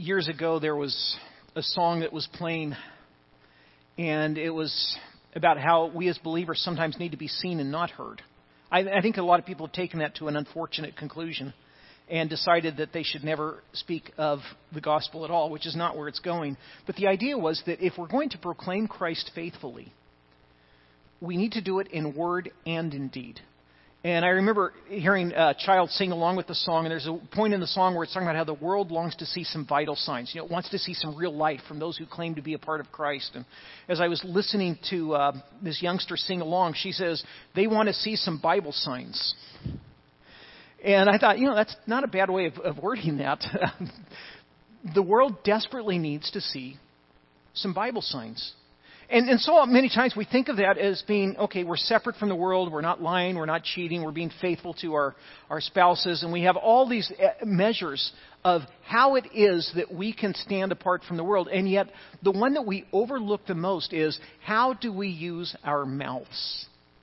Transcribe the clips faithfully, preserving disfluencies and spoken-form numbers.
years ago, there was a song that was playing, and it was about how we as believers sometimes need to be seen and not heard. I, I think a lot of people have taken that to an unfortunate conclusion and decided that they should never speak of the gospel at all, which is not where it's going. But the idea was that if we're going to proclaim Christ faithfully, we need to do it in word and in deed. And I remember hearing a child sing along with the song, and there's a point in the song where it's talking about how the world longs to see some vital signs. You know, it wants to see some real life from those who claim to be a part of Christ. And as I was listening to uh, this youngster sing along, she says, they want to see some Bible signs. And I thought, you know, that's not a bad way of, of wording that. The world desperately needs to see some Bible signs. And, and so many times we think of that as being, okay, we're separate from the world, we're not lying, we're not cheating, we're being faithful to our, our spouses, and we have all these measures of how it is that we can stand apart from the world. And yet, the one that we overlook the most is, how do we use our mouths?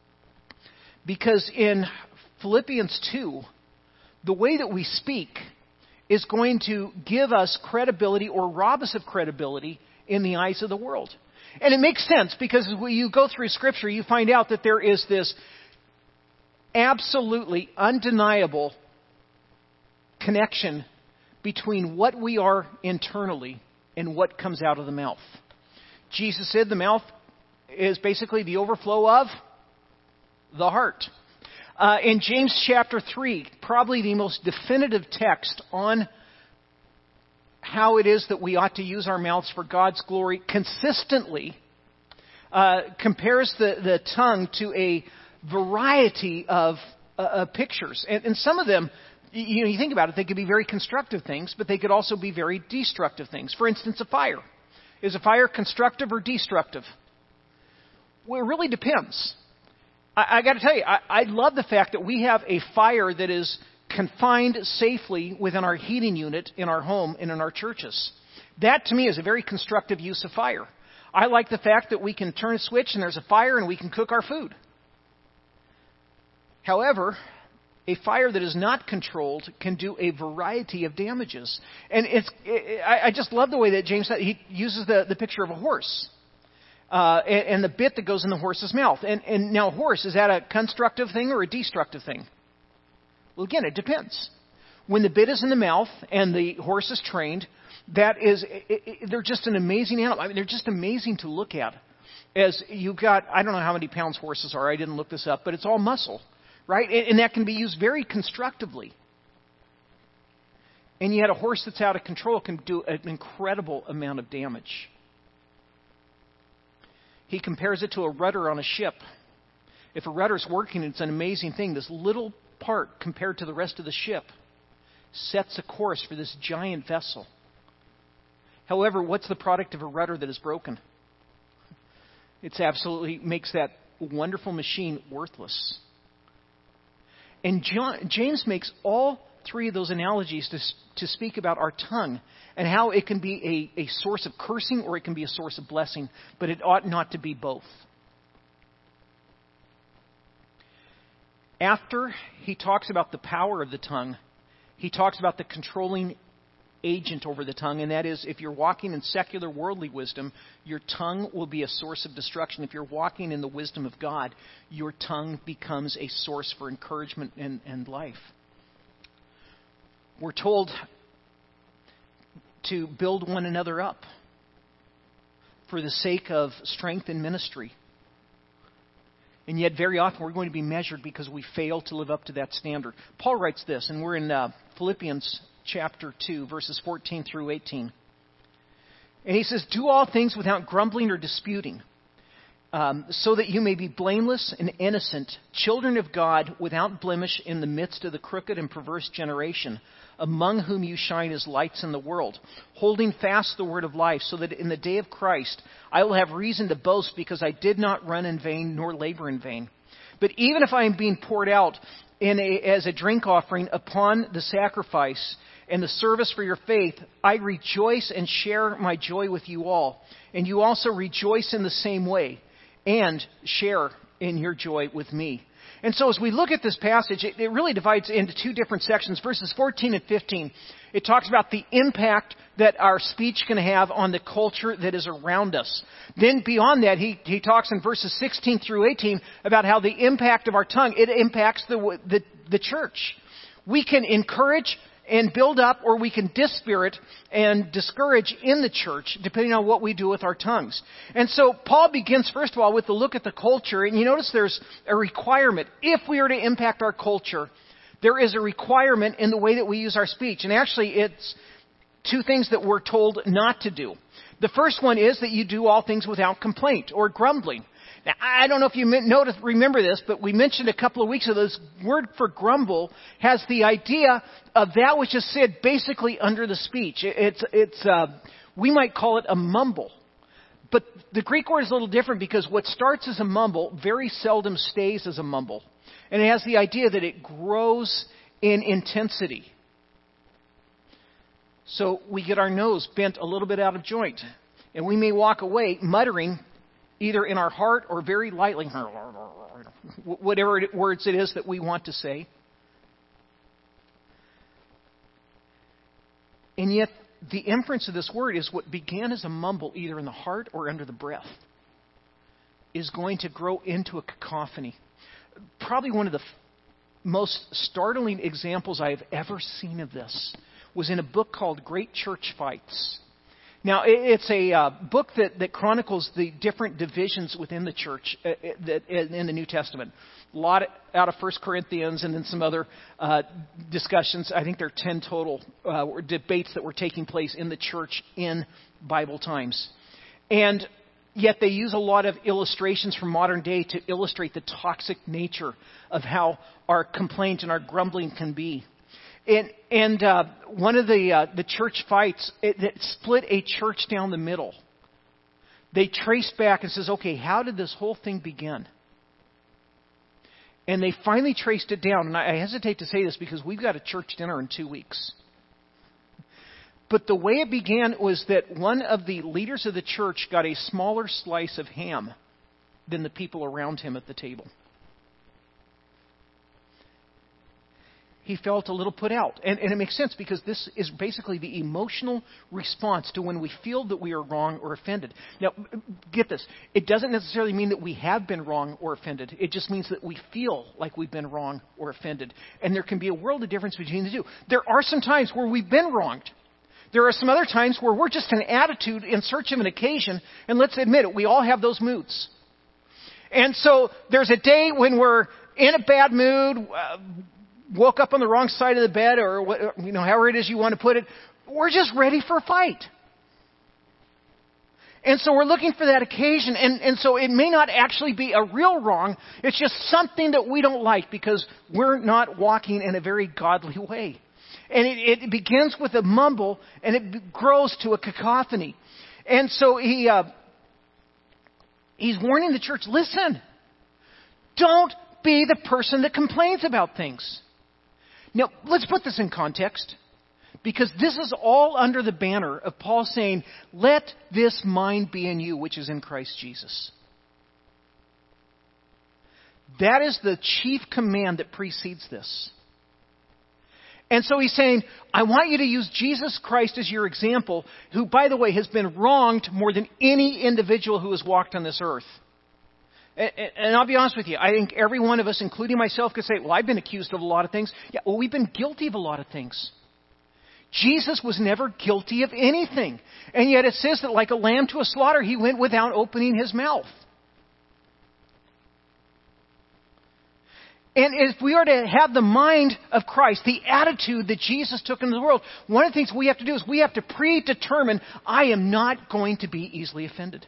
Because in Philippians two, the way that we speak is going to give us credibility or rob us of credibility in the eyes of the world. And it makes sense, because when you go through Scripture, you find out that there is this absolutely undeniable connection between what we are internally and what comes out of the mouth. Jesus said the mouth is basically the overflow of the heart. Uh, in James chapter three, probably the most definitive text on how it is that we ought to use our mouths for God's glory consistently, uh, compares the, the tongue to a variety of uh, pictures. And, and some of them, you know, you think about it, they could be very constructive things, but they could also be very destructive things. For instance, a fire. Is a fire constructive or destructive? Well, it really depends. I, I got to tell you, I, I love the fact that we have a fire that is confined safely within our heating unit in our home and in our churches. That, to me, is a very constructive use of fire. I like the fact that we can turn a switch and there's a fire and we can cook our food. However, a fire that is not controlled can do a variety of damages. And it's, it, I, I just love the way that James said, he uses the, the picture of a horse. Uh, and, and the bit that goes in the horse's mouth. And, and now, horse, is that a constructive thing or a destructive thing? Well, again, it depends. When the bit is in the mouth and the horse is trained, that is, it, it, they're just an amazing animal. I mean, they're just amazing to look at. As you've got, I don't know how many pounds horses are. I didn't look this up, but it's all muscle, right? And, and that can be used very constructively. And yet, a horse that's out of control can do an incredible amount of damage. He compares it to a rudder on a ship. If a rudder's working, it's an amazing thing. This little part compared to the rest of the ship sets a course for this giant vessel. However, what's the product of a rudder that is broken? It's absolutely makes that wonderful machine worthless. And John, James makes all three of those analogies to, to speak about our tongue and how it can be a, a source of cursing or it can be a source of blessing, but it ought not to be both. After he talks about the power of the tongue, he talks about the controlling agent over the tongue, and that is, if you're walking in secular worldly wisdom, your tongue will be a source of destruction. If you're walking in the wisdom of God, your tongue becomes a source for encouragement and, and life. We're told to build one another up for the sake of strength in ministry. And yet very often we're going to be measured because we fail to live up to that standard. Paul writes this, and we're in uh, Philippians chapter two, verses fourteen through eighteen. And he says, do all things without grumbling or disputing, um, so that you may be blameless and innocent, children of God without blemish in the midst of the crooked and perverse generation, among whom you shine as lights in the world, holding fast the word of life, so that in the day of Christ I will have reason to boast, because I did not run in vain nor labor in vain. But even if I am being poured out in a, as a drink offering upon the sacrifice and the service for your faith, I rejoice and share my joy with you all. And you also rejoice in the same way and share in your joy with me. And so as we look at this passage, it, it really divides into two different sections. Verses fourteen and fifteen, it talks about the impact that our speech can have on the culture that is around us. Then beyond that, he, he talks in verses sixteen through eighteen about how the impact of our tongue, it impacts the, the, the church. We can encourage and build up, or we can dispirit and discourage in the church, depending on what we do with our tongues. And so Paul begins, first of all, with the look at the culture. And you notice there's a requirement. If we are to impact our culture, there is a requirement in the way that we use our speech. And actually, it's two things that we're told not to do. The first one is that you do all things without complaint or grumbling. Now, I don't know if you notice, remember this, but we mentioned a couple of weeks ago, this word for grumble has the idea of that which is said basically under the speech. It's, it's, uh, we might call it a mumble. But the Greek word is a little different because what starts as a mumble very seldom stays as a mumble. And it has the idea that it grows in intensity. So we get our nose bent a little bit out of joint. And we may walk away muttering either in our heart or very lightly, whatever words it is that we want to say. And yet, the inference of this word is what began as a mumble, either in the heart or under the breath, is going to grow into a cacophony. Probably one of the f- most startling examples I have ever seen of this was in a book called Great Church Fights. Now, it's a uh, book that, that chronicles the different divisions within the church uh, that, in the New Testament. A lot out of First Corinthians and then some other uh, discussions. I think there are ten total uh, debates that were taking place in the church in Bible times. And yet they use a lot of illustrations from modern day to illustrate the toxic nature of how our complaint and our grumbling can be. And, and uh, one of the uh, the church fights, it, it split a church down the middle. They traced back and says, okay, how did this whole thing begin? And they finally traced it down. And I hesitate to say this because we've got a church dinner in two weeks. But the way it began was that one of the leaders of the church got a smaller slice of ham than the people around him at the table. He felt a little put out. And, and it makes sense because this is basically the emotional response to when we feel that we are wrong or offended. Now, get this. It doesn't necessarily mean that we have been wrong or offended. It just means that we feel like we've been wrong or offended. And there can be a world of difference between the two. There are some times where we've been wronged. There are some other times where we're just in attitude in search of an occasion. And let's admit it, we all have those moods. And so there's a day when we're in a bad mood, uh, woke up on the wrong side of the bed, or what, you know, however it is you want to put it. We're just ready for a fight. And so we're looking for that occasion. And, and so it may not actually be a real wrong. It's just something that we don't like because we're not walking in a very godly way. And it, it begins with a mumble and it grows to a cacophony. And so he uh, he's warning the church, listen, don't be the person that complains about things. Now, let's put this in context, because this is all under the banner of Paul saying, let this mind be in you, which is in Christ Jesus. That is the chief command that precedes this. And so he's saying, I want you to use Jesus Christ as your example, who, by the way, has been wronged more than any individual who has walked on this earth. And I'll be honest with you, I think every one of us, including myself, could say, well, I've been accused of a lot of things. Yeah, well, we've been guilty of a lot of things. Jesus was never guilty of anything. And yet it says that like a lamb to a slaughter, he went without opening his mouth. And if we are to have the mind of Christ, the attitude that Jesus took into the world, one of the things we have to do is we have to predetermine, I am not going to be easily offended.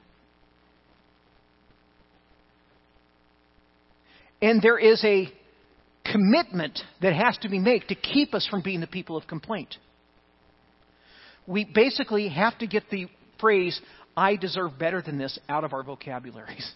And there is a commitment that has to be made to keep us from being the people of complaint. We basically have to get the phrase, I deserve better than this, out of our vocabularies.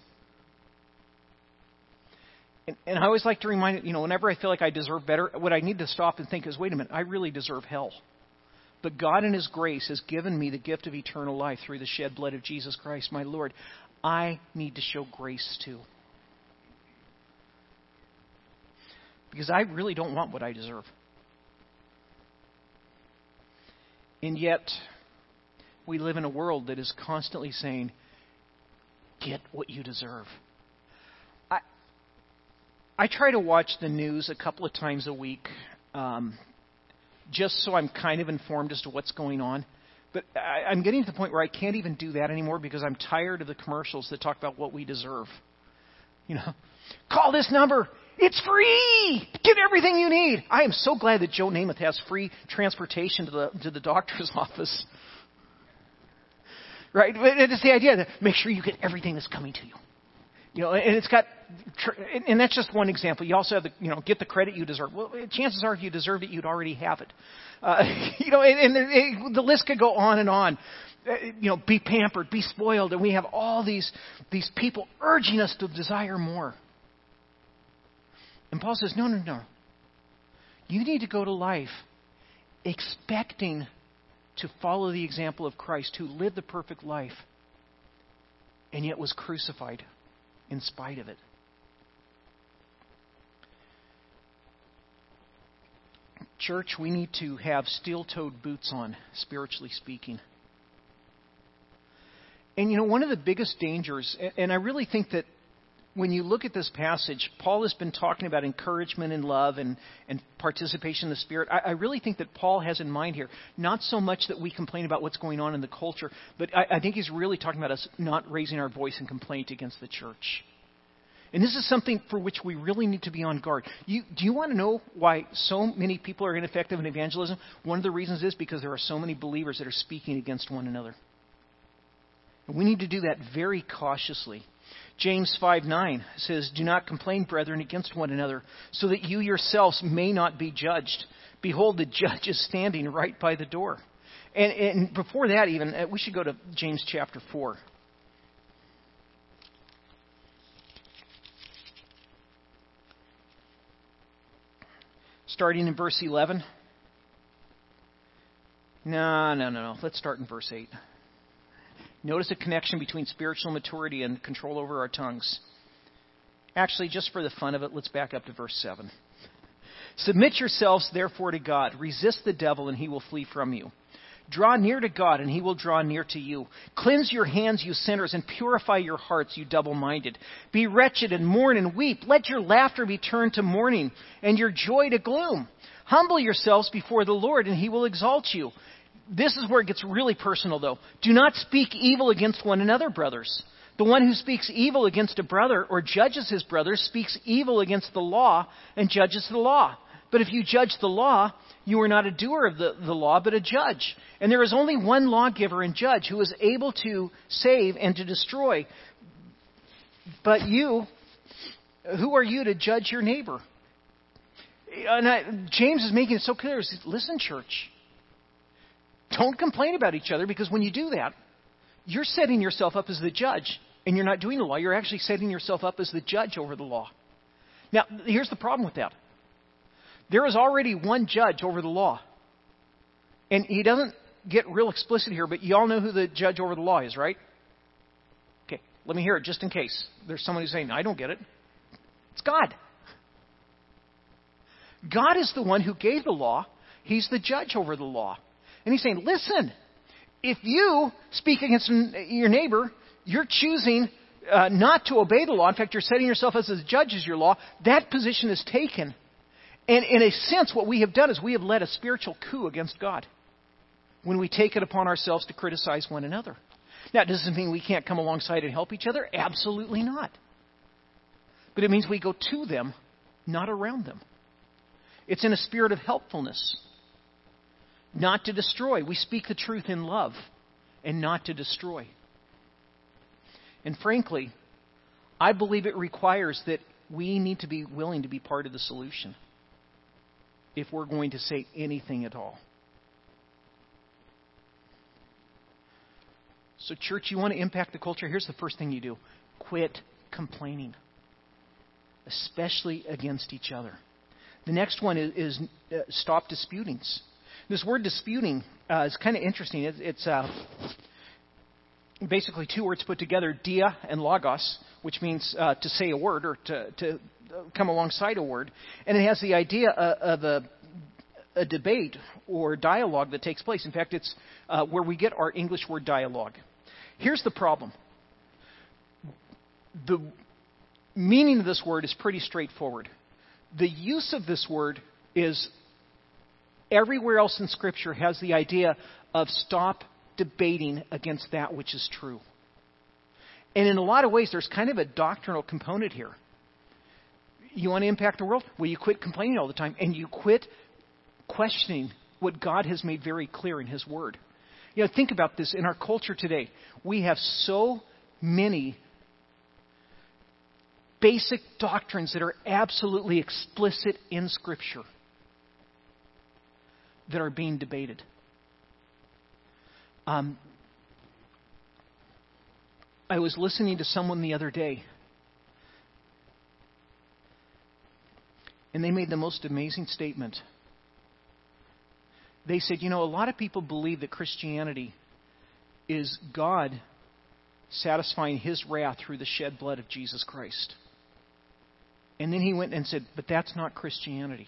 And, and I always like to remind, you know, whenever I feel like I deserve better, what I need to stop and think is, wait a minute, I really deserve hell. But God in His grace has given me the gift of eternal life through the shed blood of Jesus Christ, my Lord. I need to show grace too. because I really don't want what I deserve. And yet, we live in a world that is constantly saying, get what you deserve. I I try to watch the news a couple of times a week, um, just so I'm kind of informed as to what's going on. But I, I'm getting to the point where I can't even do that anymore because I'm tired of the commercials that talk about what we deserve. You know, call this number. It's free. Get everything you need. I am so glad that Joe Namath has free transportation to the to the doctor's office. Right? But it's the idea that make sure you get everything that's coming to you. You know, and it's got, and that's just one example. You also have the, you know, get the credit you deserve. Well, chances are if you deserved it, you'd already have it. Uh, you know, and, and it, the list could go on and on. Uh, you know, be pampered, be spoiled, and we have all these these people urging us to desire more. And Paul says, no, no, no. You need to go to life expecting to follow the example of Christ, who lived the perfect life and yet was crucified in spite of it. Church, we need to have steel-toed boots on, spiritually speaking. And you know, one of the biggest dangers, and I really think that when you look at this passage, Paul has been talking about encouragement and love and, and participation in the Spirit. I, I really think that Paul has in mind here, not so much that we complain about what's going on in the culture, but I, I think he's really talking about us not raising our voice in complaint against the church. And this is something for which we really need to be on guard. You, do you want to know why so many people are ineffective in evangelism? One of the reasons is because there are so many believers that are speaking against one another. And we need to do that very cautiously. James five nine says, do not complain, brethren, against one another, so that you yourselves may not be judged. Behold, the judge is standing right by the door. And, and before that even, we should go to James chapter four. Starting in verse eleven. No, no, no, no. Let's start in verse eight. Notice a connection between spiritual maturity and control over our tongues. Actually, just for the fun of it, let's back up to verse seven. Submit yourselves, therefore, to God. Resist the devil, and he will flee from you. Draw near to God, and he will draw near to you. Cleanse your hands, you sinners, and purify your hearts, you double-minded. Be wretched and mourn and weep. Let your laughter be turned to mourning, and your joy to gloom. Humble yourselves before the Lord, and he will exalt you. This is where it gets really personal, though. Do not speak evil against one another, brothers. The one who speaks evil against a brother or judges his brother speaks evil against the law and judges the law. But if you judge the law, you are not a doer of the, the law, but a judge. And there is only one lawgiver and judge who is able to save and to destroy. But you, who are you to judge your neighbor? And I, James is making it so clear. He says, listen, church. Don't complain about each other, because when you do that, you're setting yourself up as the judge, and you're not doing the law. You're actually setting yourself up as the judge over the law. Now, here's the problem with that. There is already one judge over the law. And he doesn't get real explicit here, but you all know who the judge over the law is, right? Okay, let me hear it just in case there's someone who's saying, I don't get it. It's God. God is the one who gave the law. He's the judge over the law. And he's saying, listen, if you speak against your neighbor, you're choosing uh, not to obey the law. In fact, you're setting yourself as a judge as your law. That position is taken. And in a sense, what we have done is we have led a spiritual coup against God when we take it upon ourselves to criticize one another. Now, does this mean we can't come alongside and help each other? Absolutely not. But it means we go to them, not around them. It's in a spirit of helpfulness. Not to destroy. We speak the truth in love and not to destroy. And frankly, I believe it requires that we need to be willing to be part of the solution if we're going to say anything at all. So church, you want to impact the culture? Here's the first thing you do. Quit complaining, especially against each other. The next one is, is uh, stop disputings. This word disputing uh, is kind of interesting. It's, it's uh, basically two words put together, dia and logos, which means uh, to say a word or to, to come alongside a word, and it has the idea of a, a debate or dialogue that takes place. In fact, it's uh, where we get our English word dialogue. Here's the problem. The meaning of this word is pretty straightforward. The use of this word is everywhere else in Scripture has the idea of stop debating against that which is true. And in a lot of ways, there's kind of a doctrinal component here. You want to impact the world? Well, you quit complaining all the time, and you quit questioning what God has made very clear in His Word. You know, think about this. In our culture today, we have so many basic doctrines that are absolutely explicit in Scripture that are being debated. Um, I was listening to someone the other day, and they made the most amazing statement. They said, you know, a lot of people believe that Christianity is God satisfying His wrath through the shed blood of Jesus Christ. And then he went and said, but that's not Christianity.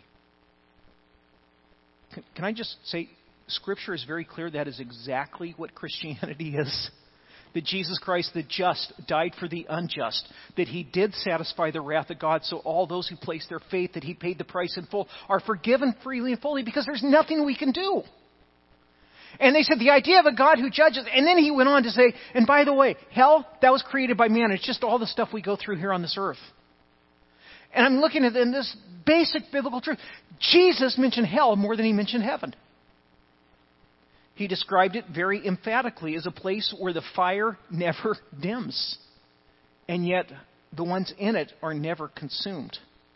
Can, can I just say, Scripture is very clear that is exactly what Christianity is. That Jesus Christ, the just, died for the unjust. That He did satisfy the wrath of God, so all those who place their faith that He paid the price in full are forgiven freely and fully because there's nothing we can do. And they said the idea of a God who judges, and then he went on to say, and by the way, hell, that was created by man. It's just all the stuff we go through here on this earth. And I'm looking at this basic biblical truth. Jesus mentioned hell more than He mentioned heaven. He described it very emphatically as a place where the fire never dims. And yet, the ones in it are never consumed.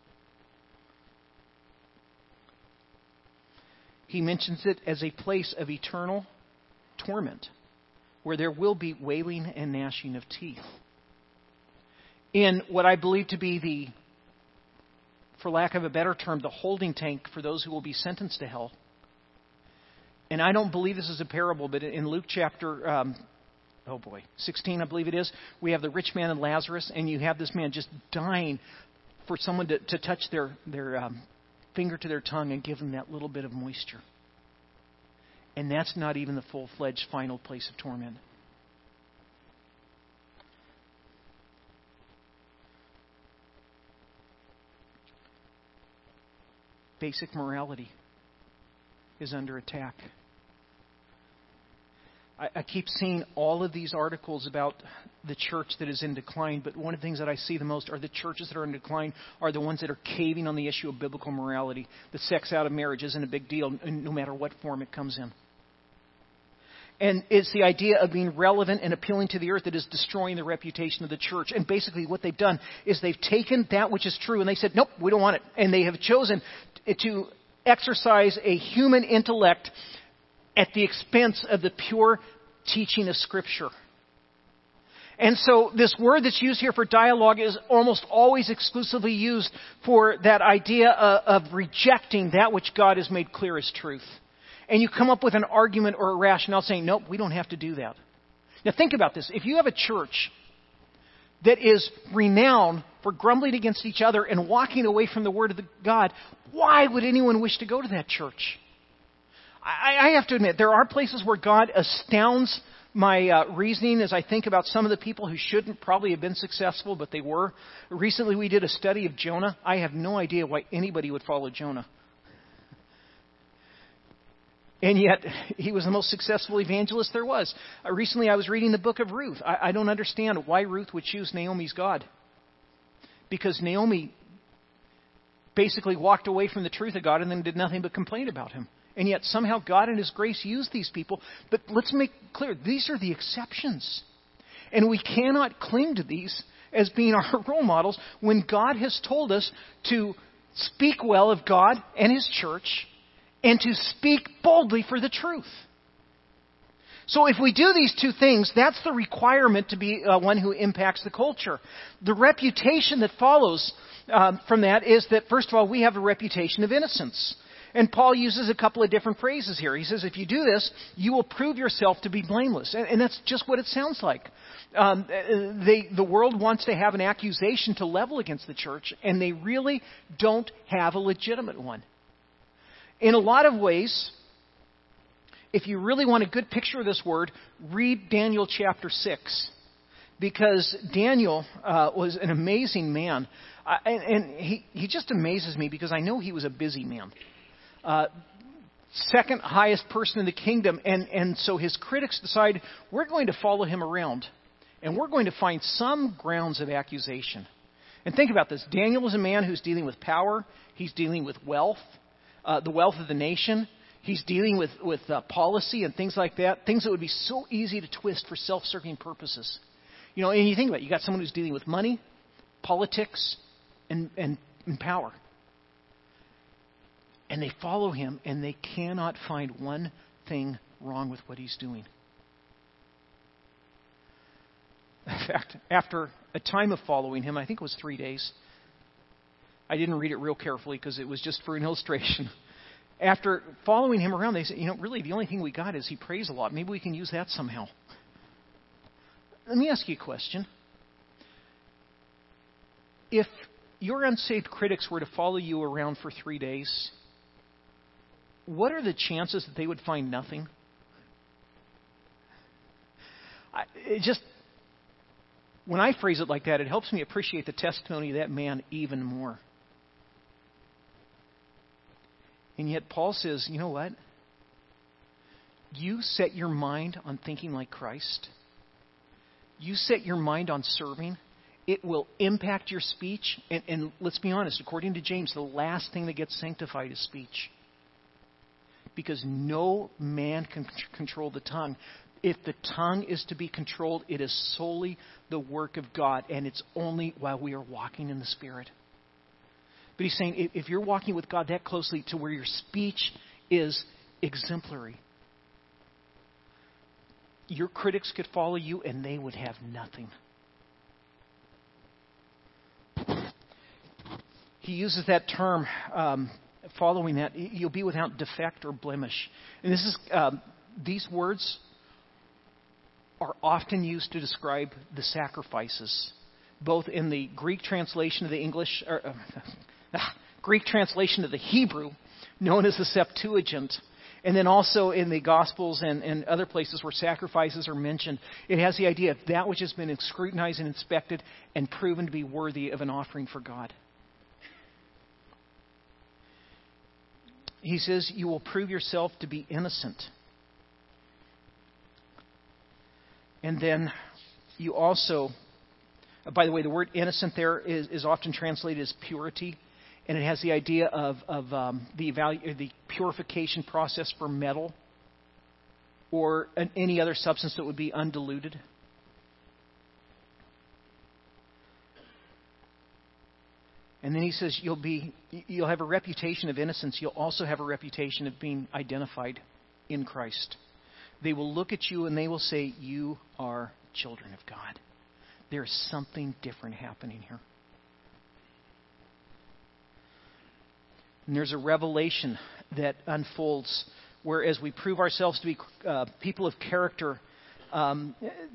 He mentions it as a place of eternal torment, where there will be wailing and gnashing of teeth. In what I believe to be the, for lack of a better term, the holding tank for those who will be sentenced to hell. And I don't believe this is a parable, but in Luke chapter, um, oh boy, sixteen, I believe it is, we have the rich man and Lazarus, and you have this man just dying for someone to, to touch their, their um, finger to their tongue and give them that little bit of moisture. And that's not even the full-fledged final place of torment. Basic morality is under attack. I, I keep seeing all of these articles about the church that is in decline, but one of the things that I see the most are the churches that are in decline are the ones that are caving on the issue of biblical morality. The sex out of marriage isn't a big deal, no matter what form it comes in. And it's the idea of being relevant and appealing to the earth that is destroying the reputation of the church. And basically what they've done is they've taken that which is true and they said, nope, we don't want it. And they have chosen to exercise a human intellect at the expense of the pure teaching of Scripture. And so this word that's used here for dialogue is almost always exclusively used for that idea of, of rejecting that which God has made clear as truth. And you come up with an argument or a rationale saying, nope, we don't have to do that. Now think about this. If you have a church that is renowned for grumbling against each other and walking away from the Word of the God, why would anyone wish to go to that church? I, I have to admit, there are places where God astounds my uh, reasoning as I think about some of the people who shouldn't probably have been successful, but they were. Recently we did a study of Jonah. I have no idea why anybody would follow Jonah. And yet, he was the most successful evangelist there was. Uh, recently, I was reading the book of Ruth. I, I don't understand why Ruth would choose Naomi's God. Because Naomi basically walked away from the truth of God and then did nothing but complain about Him. And yet, somehow, God in His grace used these people. But let's make clear, these are the exceptions. And we cannot cling to these as being our role models when God has told us to speak well of God and His church and to speak boldly for the truth. So if we do these two things, that's the requirement to be uh, one who impacts the culture. The reputation that follows um, from that is that, first of all, we have a reputation of innocence. And Paul uses a couple of different phrases here. He says, if you do this, you will prove yourself to be blameless. And, and that's just what it sounds like. Um, they, the world wants to have an accusation to level against the church, and they really don't have a legitimate one. In a lot of ways, if you really want a good picture of this word, read Daniel chapter six. Because Daniel uh, was an amazing man. Uh, and and he, he just amazes me because I know he was a busy man. Uh, second highest person in the kingdom. And, and so his critics decide, we're going to follow him around. And we're going to find some grounds of accusation. And think about this. Daniel is a man who's dealing with power. He's dealing with wealth, uh, the wealth of the nation. He's dealing with, with uh, policy and things like that, things that would be so easy to twist for self-serving purposes. You know, and you think about it, you got someone who's dealing with money, politics, and, and, and power. And they follow him, and they cannot find one thing wrong with what he's doing. In fact, after a time of following him, I think it was three days, I didn't read it real carefully because it was just for an illustration. After following him around, they said, you know, really the only thing we got is he prays a lot. Maybe we can use that somehow. Let me ask you a question. If your unsaved critics were to follow you around for three days, what are the chances that they would find nothing? I, it just, when I phrase it like that, it helps me appreciate the testimony of that man even more. And yet Paul says, you know what? You set your mind on thinking like Christ. You set your mind on serving. It will impact your speech. And, and let's be honest, according to James, the last thing that gets sanctified is speech. Because no man can control the tongue. If the tongue is to be controlled, it is solely the work of God. And it's only while we are walking in the Spirit. But he's saying, if you're walking with God that closely to where your speech is exemplary, your critics could follow you and they would have nothing. He uses that term, um, following that, you'll be without defect or blemish. And this is um, these words are often used to describe the sacrifices, both in the Greek translation of the English, or, uh, Greek translation of the Hebrew, known as the Septuagint, and then also in the Gospels and, and other places where sacrifices are mentioned. It has the idea of that which has been scrutinized and inspected and proven to be worthy of an offering for God. He says, you will prove yourself to be innocent. And then you also, by the way, the word innocent there is, is often translated as purity. And it has the idea of, of um, the, evalu- the purification process for metal or an, any other substance that would be undiluted. And then he says you'll be you'll have a reputation of innocence. You'll also have a reputation of being identified in Christ. They will look at you and they will say, you are children of God. There's something different happening here. And there's a revelation that unfolds where as we prove ourselves to be uh, people of character, um,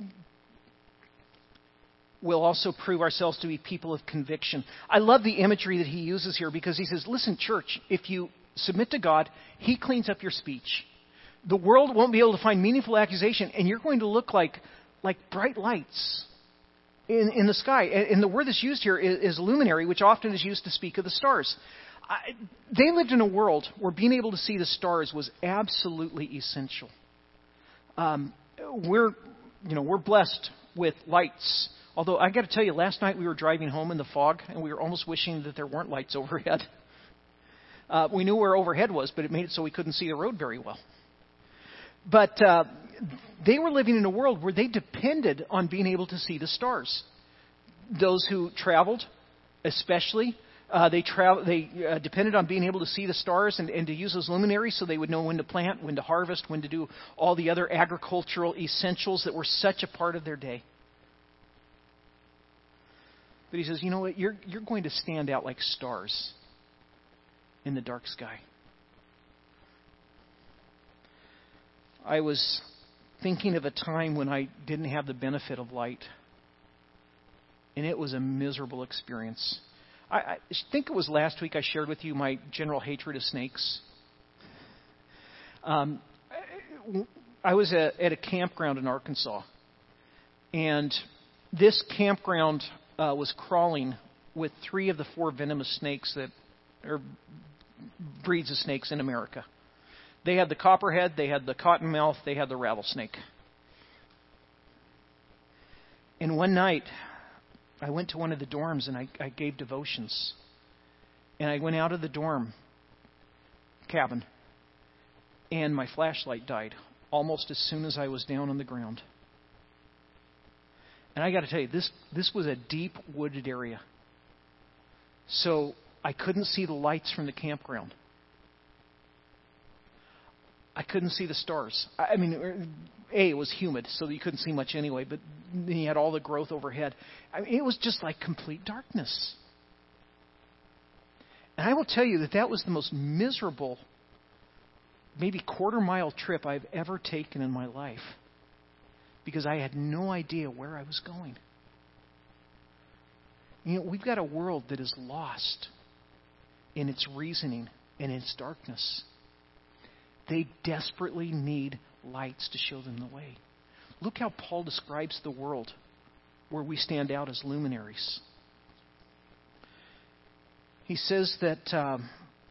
we'll also prove ourselves to be people of conviction. I love the imagery that he uses here because he says, listen, church, if you submit to God, he cleans up your speech. The world won't be able to find meaningful accusation, and you're going to look like, like bright lights in, in the sky. And the word that's used here is, is luminary, which often is used to speak of the stars. I, they lived in a world where being able to see the stars was absolutely essential. Um, we're, you know, we're blessed with lights. Although I got to tell you, last night we were driving home in the fog, and we were almost wishing that there weren't lights overhead. Uh, we knew where overhead was, but it made it so we couldn't see the road very well. But uh, they were living in a world where they depended on being able to see the stars. Those who traveled, especially. Uh, they tra- they uh, depended on being able to see the stars and, and to use those luminaries so they would know when to plant, when to harvest, when to do all the other agricultural essentials that were such a part of their day. But he says, you know what, you're, you're going to stand out like stars in the dark sky. I was thinking of a time when I didn't have the benefit of light. And it was a miserable experience. I, I think it was last week I shared with you my general hatred of snakes. Um, I was at, at a campground in Arkansas. And this campground uh, was crawling with three of the four venomous snakes that are breeds of snakes in America. They had the copperhead, they had the cottonmouth, they had the rattlesnake. And one night, I went to one of the dorms and I, I gave devotions. And I went out of the dorm cabin, and my flashlight died almost as soon as I was down on the ground. And I got to tell you, this this was a deep wooded area. So I couldn't see the lights from the campground. I couldn't see the stars. I mean, A, it was humid, so you couldn't see much anyway, but then you had all the growth overhead. I mean, it was just like complete darkness. And I will tell you that that was the most miserable, maybe quarter mile trip I've ever taken in my life, because I had no idea where I was going. You know, we've got a world that is lost in its reasoning and its darkness. They desperately need lights to show them the way. Look how Paul describes the world where we stand out as luminaries. He says that, um,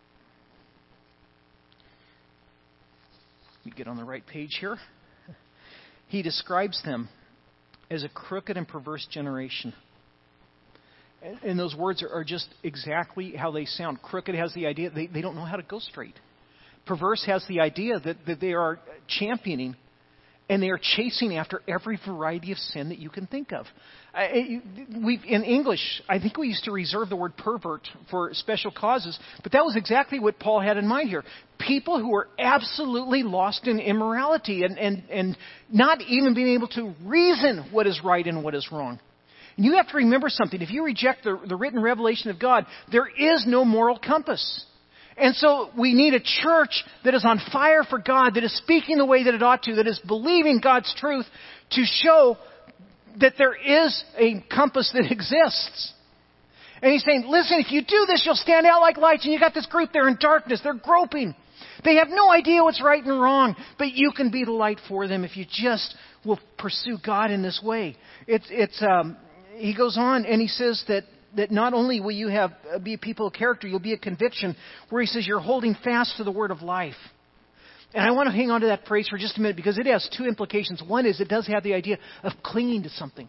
let me get on the right page here. He describes them as a crooked and perverse generation. And those words are just exactly how they sound. Crooked has the idea they, they don't know how to go straight. Perverse has the idea that, that they are championing and they are chasing after every variety of sin that you can think of. Uh, we've, in English, I think we used to reserve the word pervert for special causes, but that was exactly what Paul had in mind here. People who are absolutely lost in immorality and, and, and not even being able to reason what is right and what is wrong. And you have to remember something. If you reject the, the written revelation of God, there is no moral compass. And so we need a church that is on fire for God, that is speaking the way that it ought to, that is believing God's truth to show that there is a compass that exists. And he's saying, listen, if you do this, you'll stand out like lights. And you got this group there in darkness. They're groping. They have no idea what's right and wrong. But you can be the light for them if you just will pursue God in this way. It's, it's, um, he goes on and he says that that not only will you have be a people of character, you'll be a conviction, where he says you're holding fast to the word of life. And I want to hang on to that phrase for just a minute, because it has two implications. One is it does have the idea of clinging to something.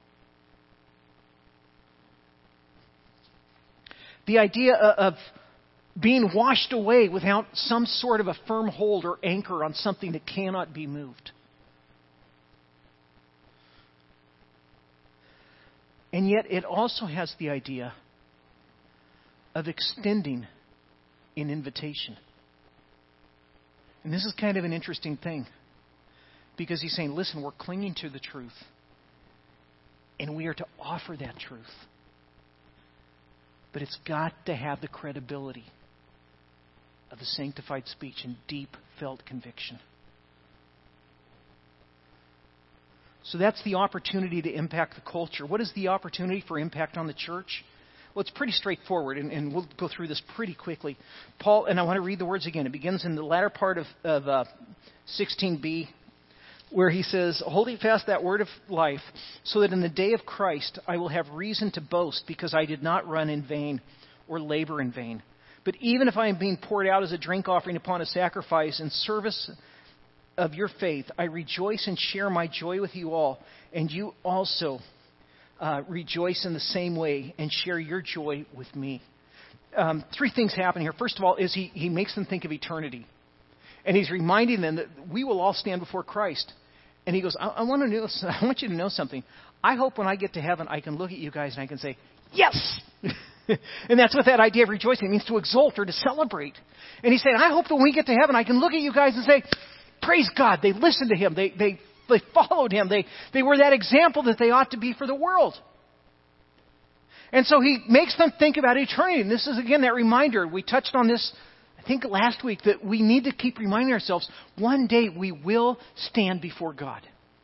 The idea of being washed away without some sort of a firm hold or anchor on something that cannot be moved. And yet it also has the idea of extending an invitation. And this is kind of an interesting thing, because he's saying, listen, we're clinging to the truth, and we are to offer that truth. But it's got to have the credibility of the sanctified speech and deep felt conviction. So that's the opportunity to impact the culture. What is the opportunity for impact on the church? Well, it's pretty straightforward, and, and we'll go through this pretty quickly. Paul, and I want to read the words again. It begins in the latter part of, of uh, sixteen b, where he says, holding fast that word of life, so that in the day of Christ I will have reason to boast, because I did not run in vain or labor in vain. But even if I am being poured out as a drink offering upon a sacrifice in service of your faith, I rejoice and share my joy with you all, and you also uh, rejoice in the same way and share your joy with me. Um, three things happen here. First of all, is he, he makes them think of eternity. And he's reminding them that we will all stand before Christ. And he goes, I, I want to know, I want you to know something. I hope when I get to heaven, I can look at you guys and I can say, yes! And that's what that idea of rejoicing means, to exult or to celebrate. And he's saying, I hope that when we get to heaven, I can look at you guys and say, praise God, they listened to him. They, they, they followed him. They, they were that example that they ought to be for the world. And so he makes them think about eternity. And this is, again, that reminder. We touched on this, I I think last week that we need to keep reminding ourselves, one day we will stand before God.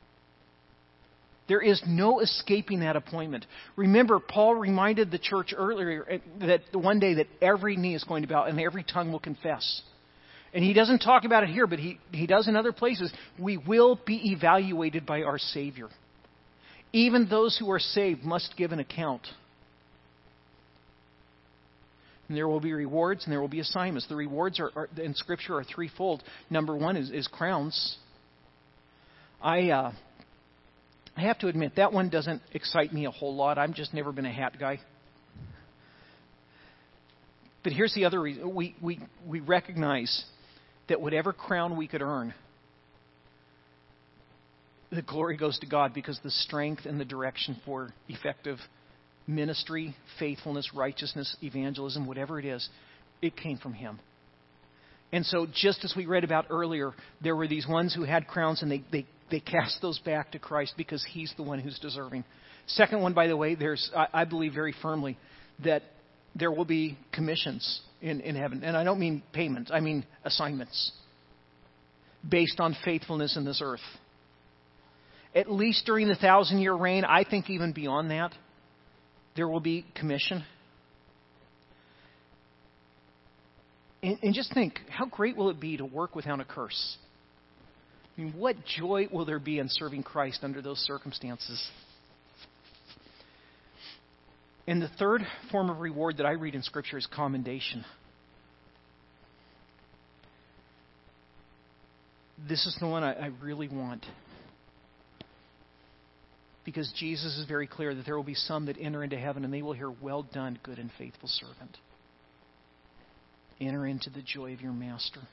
There is no escaping that appointment. Remember, Paul reminded the church earlier that one day that every knee is going to bow and every tongue will confess. And he doesn't talk about it here, but he, he does in other places. We will be evaluated by our Savior. Even those who are saved must give an account. And there will be rewards and there will be assignments. The rewards are, are in Scripture are threefold. Number one is, is crowns. I uh, I have to admit, that one doesn't excite me a whole lot. I've just never been a hat guy. But here's the other reason. We, we, we recognize that whatever crown we could earn, the glory goes to God because the strength and the direction for effective ministry, faithfulness, righteousness, evangelism, whatever it is, it came from Him. And so just as we read about earlier, there were these ones who had crowns and they, they, they cast those back to Christ because He's the one who's deserving. Second one, by the way, there's I, I believe very firmly that there will be commissions in, in heaven. And I don't mean payment, I mean assignments based on faithfulness in this earth. At least during the thousand-year reign, I think even beyond that, there will be commission. And, and just think, how great will it be to work without a curse? I mean, what joy will there be in serving Christ under those circumstances? And the third form of reward that I read in Scripture is commendation. This is the one I, I really want. Because Jesus is very clear that there will be some that enter into heaven and they will hear, "Well done, good and faithful servant. Enter into the joy of your master."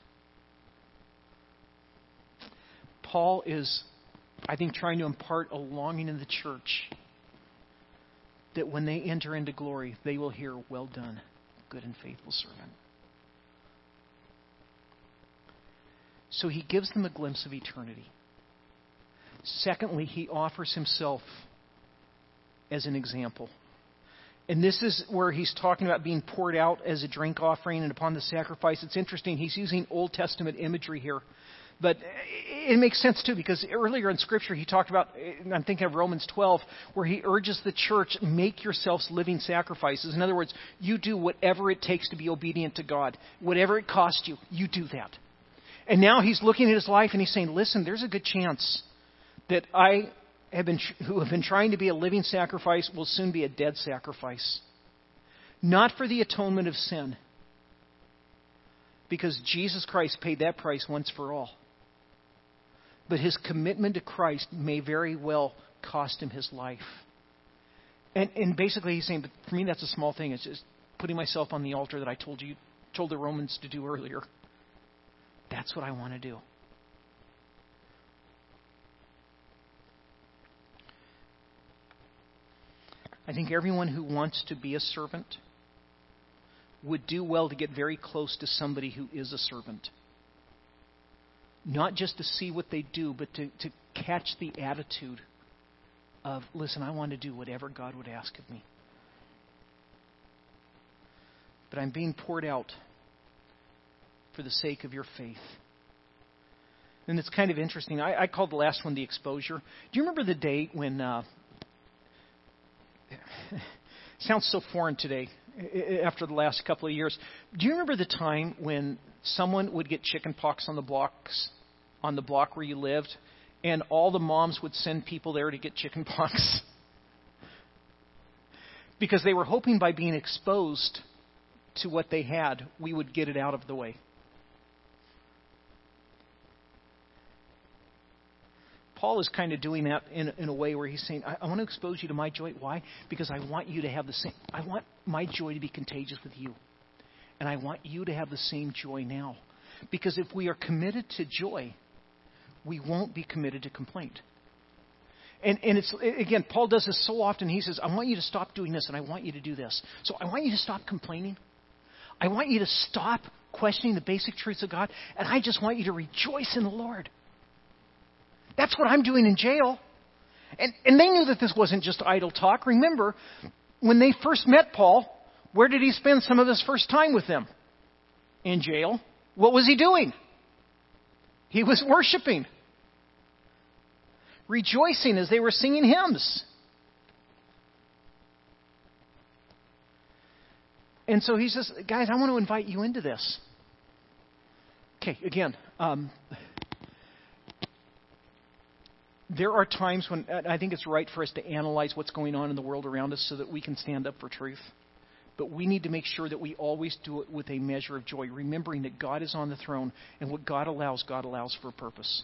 Paul is, I think, trying to impart a longing in the church that when they enter into glory, they will hear, "Well done, good and faithful servant." So he gives them a glimpse of eternity. Secondly, he offers himself as an example. And this is where he's talking about being poured out as a drink offering and upon the sacrifice. It's interesting. He's using Old Testament imagery here. But it makes sense, too, because earlier in Scripture he talked about, and I'm thinking of Romans twelve, where he urges the church, make yourselves living sacrifices. In other words, you do whatever it takes to be obedient to God. Whatever it costs you, you do that. And now he's looking at his life and he's saying, listen, there's a good chance that I have been, who have been trying to be a living sacrifice will soon be a dead sacrifice. Not for the atonement of sin, because Jesus Christ paid that price once for all. But his commitment to Christ may very well cost him his life. And, and basically he's saying, but for me that's a small thing. It's just putting myself on the altar that I told you, told the Romans to do earlier. That's what I want to do. I think everyone who wants to be a servant would do well to get very close to somebody who is a servant. Not just to see what they do, but to, to catch the attitude of, listen, I want to do whatever God would ask of me. But I'm being poured out for the sake of your faith. And it's kind of interesting. I, I called the last one the exposure. Do you remember the day when... Uh, sounds so foreign today after the last couple of years. Do you remember the time when someone would get chicken pox on the blocks, on the block where you lived, and all the moms would send people there to get chicken pox? Because they were hoping by being exposed to what they had, we would get it out of the way. Paul is kind of doing that in, in a way where he's saying, I, I want to expose you to my joy. Why? Because I want you to have the same, I want my joy to be contagious with you. And I want you to have the same joy now. Because if we are committed to joy, we won't be committed to complaint. And, and it's, again, Paul does this so often. He says, I want you to stop doing this and I want you to do this. So I want you to stop complaining. I want you to stop questioning the basic truths of God. And I just want you to rejoice in the Lord. That's what I'm doing in jail. And, and they knew that this wasn't just idle talk. Remember, when they first met Paul, where did he spend some of his first time with them? in jail, what was he doing? He was worshiping, rejoicing as they were singing hymns. And so he says, guys, I want to invite you into this. Okay, again, um, there are times when I think it's right for us to analyze what's going on in the world around us so that we can stand up for truth. But we need to make sure that we always do it with a measure of joy, remembering that God is on the throne, and what God allows, God allows for a purpose.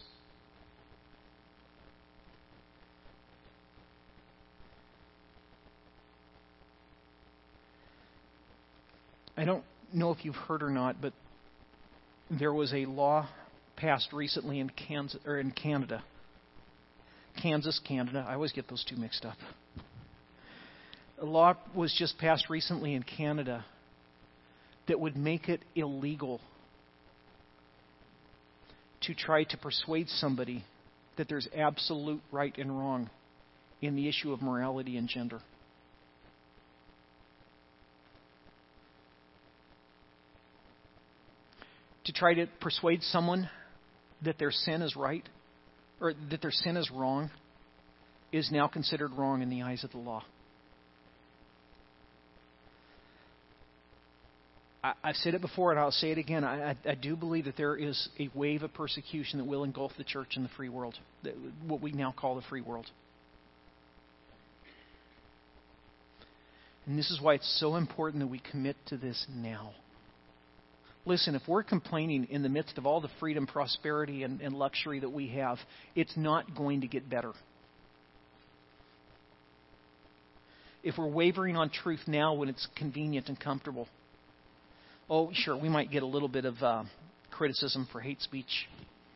I don't know if you've heard or not, but there was a law passed recently in Kansas or in Canada. Kansas, Canada. I always get those two mixed up. A law was just passed recently in Canada that would make it illegal to try to persuade somebody that there's absolute right and wrong in the issue of morality and gender. To try to persuade someone that their sin is right or that their sin is wrong is now considered wrong in the eyes of the law. I, I've said it before and I'll say it again. I, I, I do believe that there is a wave of persecution that will engulf the church in the free world, what we now call the free world. And this is why it's so important that we commit to this now. Listen, if we're complaining in the midst of all the freedom, prosperity, and, and luxury that we have, it's not going to get better. If we're wavering on truth now when it's convenient and comfortable, oh, sure, we might get a little bit of uh, criticism for hate speech,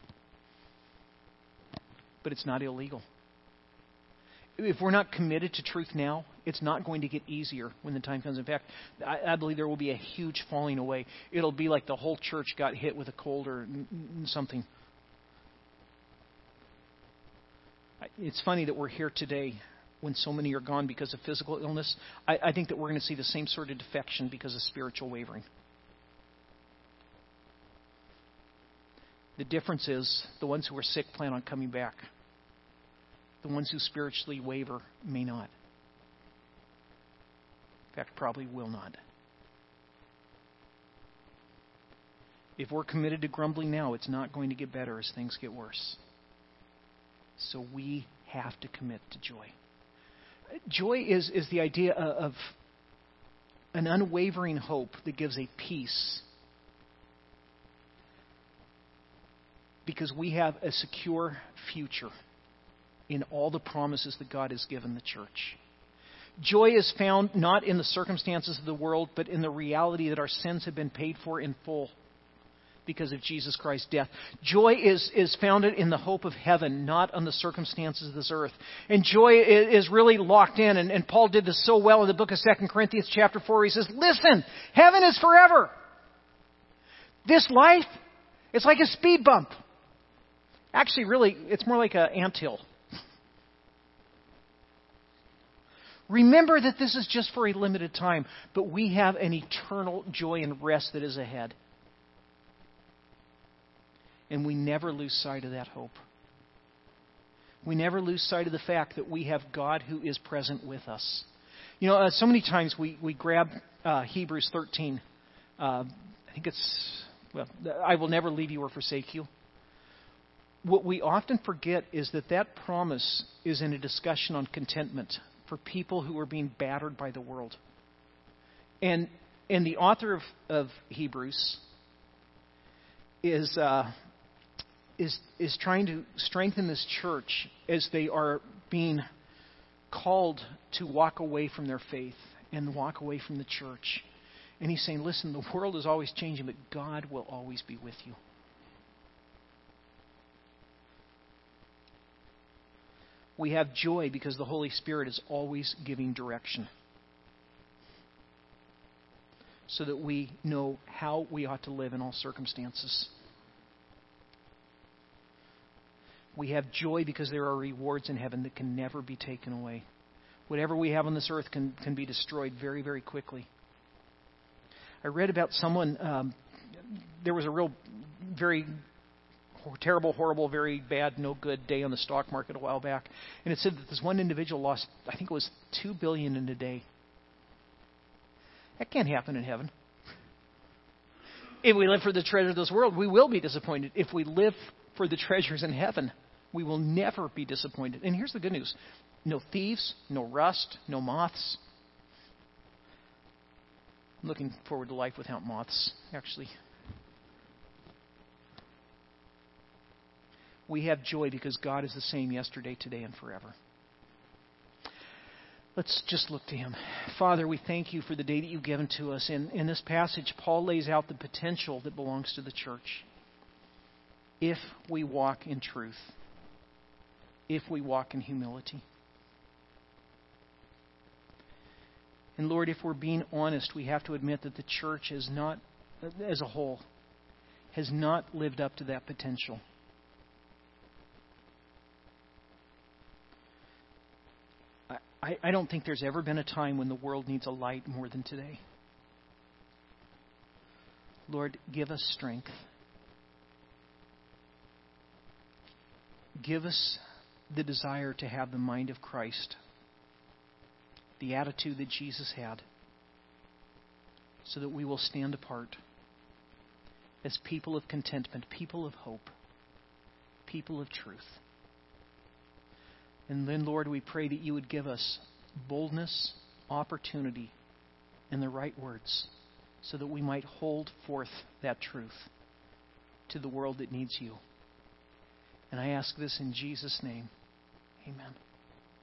but it's not illegal. If we're not committed to truth now, it's not going to get easier when the time comes. In fact, I, I believe there will be a huge falling away. It'll be like the whole church got hit with a cold or n- n- something. It's funny that we're here today when so many are gone because of physical illness. I, I think that we're going to see the same sort of defection because of spiritual wavering. The difference is the ones who are sick plan on coming back. The ones who spiritually waver may not. In fact, probably will not. If we're committed to grumbling now, it's not going to get better as things get worse. So we have to commit to joy. Joy is, is the idea of an unwavering hope that gives a peace. Because we have a secure future in all the promises that God has given the church. Joy is found not in the circumstances of the world, but in the reality that our sins have been paid for in full because of Jesus Christ's death. Joy is, is founded in the hope of heaven, not on the circumstances of this earth. And joy is, is really locked in, and, and Paul did this so well in the book of Second Corinthians chapter four. He says, listen, heaven is forever. This life, it's like a speed bump. Actually, really, it's more like an anthill. Remember that this is just for a limited time, but we have an eternal joy and rest that is ahead. And we never lose sight of that hope. We never lose sight of the fact that we have God who is present with us. You know, uh, so many times we, we grab uh, Hebrews thirteen. Uh, I think it's, well, I will never leave you or forsake you. What we often forget is that that promise is in a discussion on contentment for people who are being battered by the world. And and the author of, of Hebrews is uh, is is trying to strengthen this church as they are being called to walk away from their faith and walk away from the church. And he's saying, listen, the world is always changing, but God will always be with you. We have joy because the Holy Spirit is always giving direction, so that we know how we ought to live in all circumstances. We have joy because there are rewards in heaven that can never be taken away. Whatever we have on this earth can, can be destroyed very, very quickly. I read about someone um, there was a real, very terrible, horrible, very bad, no good day on the stock market a while back, and it said that this one individual lost, I think it was two billion dollars in a day. That can't happen in heaven. If we live for the treasure of this world, we will be disappointed. If we live for the treasures in heaven, we will never be disappointed. And here's the good news. No thieves, no rust, no moths. I'm looking forward to life without moths, actually. We have joy because God is the same yesterday, today, and forever. Let's just look to Him. Father, we thank You for the day that You've given to us. In, in this passage, Paul lays out the potential that belongs to the church. If we walk in truth. If we walk in humility. And Lord, if we're being honest, we have to admit that the church is not, as a whole, has not lived up to that potential. I, I don't think there's ever been a time when the world needs a light more than today. Lord, give us strength. Give us the desire to have the mind of Christ, the attitude that Jesus had, so that we will stand apart as people of contentment, people of hope, people of truth. And then, Lord, we pray that You would give us boldness, opportunity, and the right words so that we might hold forth that truth to the world that needs You. And I ask this in Jesus' name. Amen.